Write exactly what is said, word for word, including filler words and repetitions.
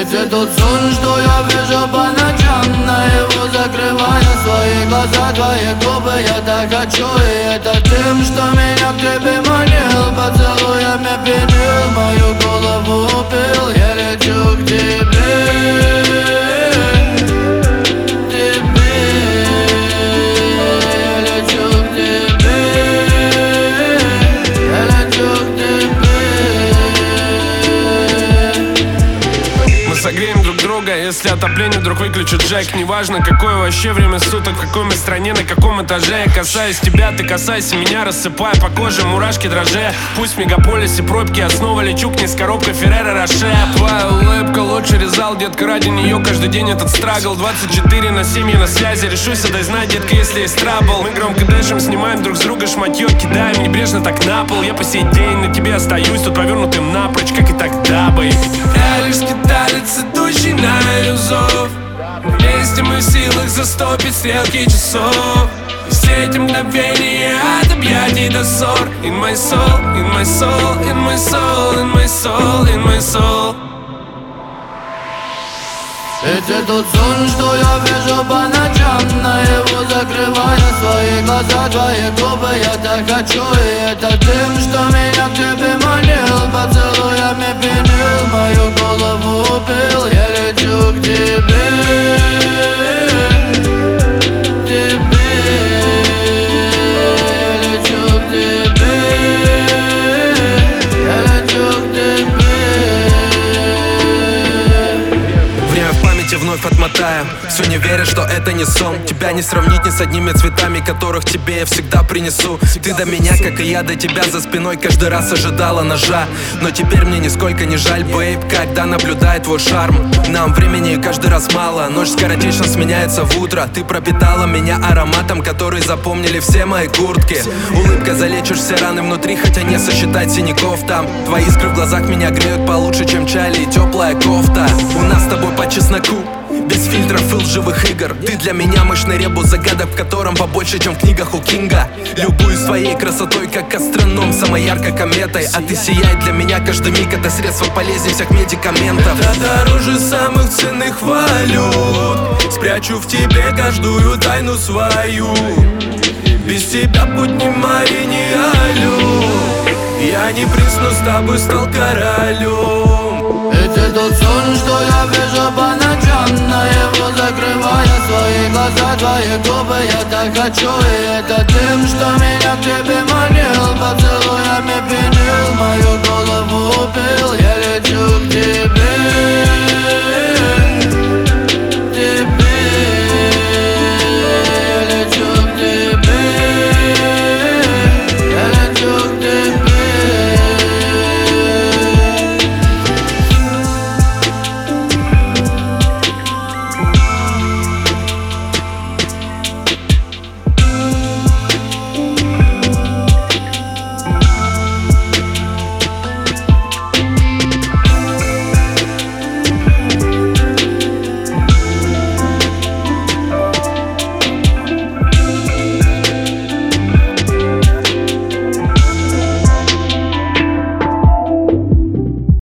Это тот сон, что я вижу по ночам, на его закрывая свои глаза, твои губы я так хочу. И это тем, что меня к тебе манил, поцелуями пенил, мою голову убил. Я лечу к тебе. Согреем друг друга, если отопление вдруг выключит Джек. Неважно, какое вообще время суток, в какой мы стране, на каком этаже. Я касаюсь тебя, ты касайся меня, рассыпая по коже мурашки дрожжи. Пусть в мегаполисе пробки, я снова лечу к ней с коробкой Ферреро Роше. Твоя улыбка лучше резал, детка, ради нее каждый день этот страгл. Двадцать четыре на семь я на связи, решусь отдай знать, детка, если есть трабл. Мы громко дышим, снимаем друг с друга шматье, кидаем небрежно так на пол. Я по сей день на тебе остаюсь, тут повернутым напрочь, как и тогда, бэй. Я лишь скиталец, идущий на ее зов. Вместе мы в силах застопить стрелки часов. Все эти мгновения от объятий до ссор. In my soul, in my soul, in my soul, in my soul, in my soul. Это тот сон, что я вижу по ночам, на его закрывая свои глаза, твои губы я так хочу. И это тем, что меня к тебе манил, поцелуями пенил, мою голову убил. Я лечу к тебе, тебе. Я лечу к тебе, я лечу к тебе. Вновь отмотаем, все не веря, что это не сон. Тебя не сравнить ни с одними цветами, которых тебе я всегда принесу. Ты до меня, как и я до тебя, за спиной каждый раз ожидала ножа. Но теперь мне нисколько не жаль, бейб, когда наблюдаю твой шарм. Нам времени каждый раз мало, ночь скоротечно сменяется в утро. Ты пропитала меня ароматом, который запомнили все мои куртки. Улыбка залечишь все раны внутри, хотя не сосчитать синяков там. Твои искры в глазах меня греют получше, чем чали и теплая кофта. У нас с тобой по чесноку, без фильтров и лживых игр. Ты для меня мощный ребус загадок, в котором побольше, чем в книгах у Кинга. Любуюсь твоей красотой, как астроном, самой яркой кометой. А ты сияй для меня каждый миг, это средство полезнее всех медикаментов. Это дороже самых ценных валют. Спрячу в тебе каждую тайну свою. Без тебя путь не мои, не алю. Я не присну, с тобой стал королем. Это тот сон, что я вижу по ночам, на его закрывая свои глаза, твои губы я так хочу. И это тем, что меня к тебе манил, поцелуями пенил, мою голову